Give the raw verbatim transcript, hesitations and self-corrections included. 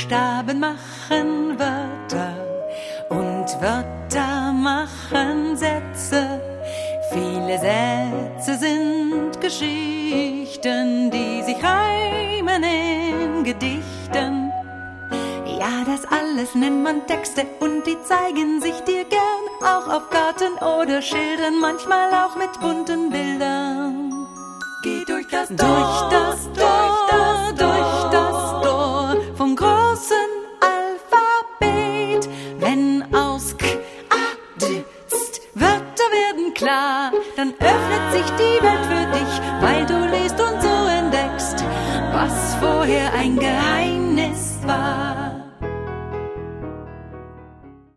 Buchstaben machen Wörter und Wörter machen Sätze. Viele Sätze sind Geschichten, die sich reimen in Gedichten. Ja, das alles nennt man Texte und die zeigen sich dir gern, auch auf Karten oder Schildern, manchmal auch mit bunten Bildern. Geh durch das Tor, durch das Tor, durch das Tor vom großen Alphabet. Wenn aus K, A, D, Z Wörter werden klar, dann öffnet sich die Welt für dich, weil du liest und so entdeckst, was vorher ein Geheimnis war.